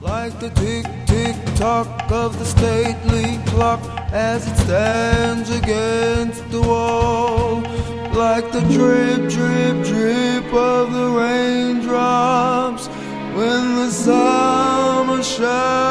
Like the tick-tick-tock of the stately clock as it stands against the wall. Like the drip-drip-drip of the raindrops when the summer shines.